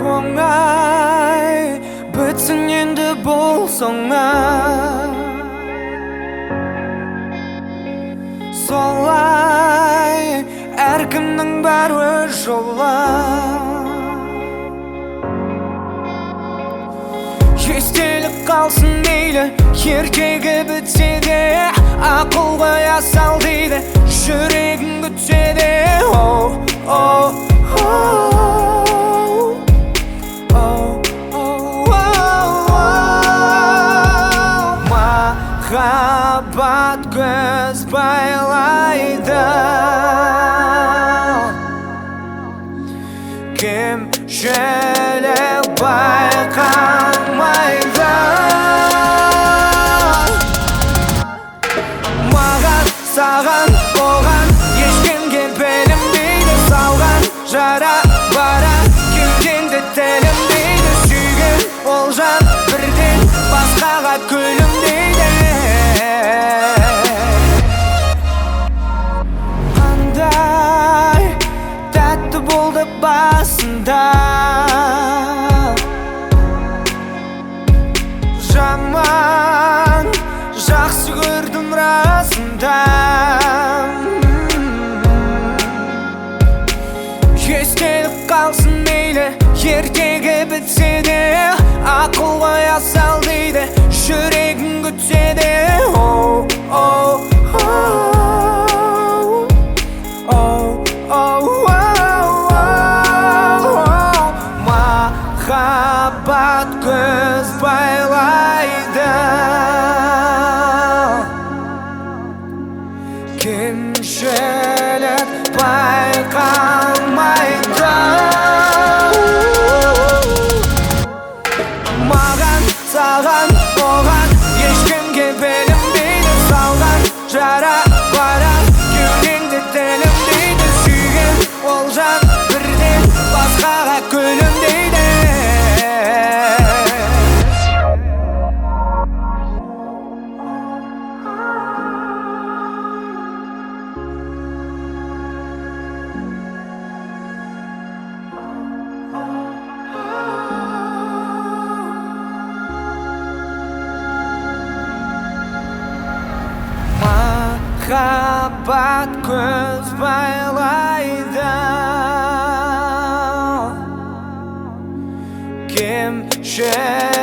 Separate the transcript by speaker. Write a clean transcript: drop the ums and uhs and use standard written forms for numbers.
Speaker 1: оңай бітсін енді бұл соңы. Солай әркімнің бар өз жолы. Естелік қалсын мейлі, ертегі бітсе де, ақыл қоя сал дейді, жүрегің күтсе де. Махаббат көз байлайды, кемшілік байқамайды. Маған, саған, оған ешкімге білінбейді, салған жара бара кеудеңді тілінбейді. Сүйген ол жан бірден басқаға күлімдейді. Қандай тәтті болды басында, жаман жақсы көрдім расында. Естелік қалсын мейлі, ертегі бітсе де, ақыл қоя сал дейді, жүрегің күтсе де. Махаббат көз байлайды, кемшілік байқамайды. Маған, саған, оған ешкімге білінбейді, салған жара бара кеудеңді тілінбейді. Сүйген ол жан бірден басқаға күлімдейді. Махаббат көз байлайды, кемшілік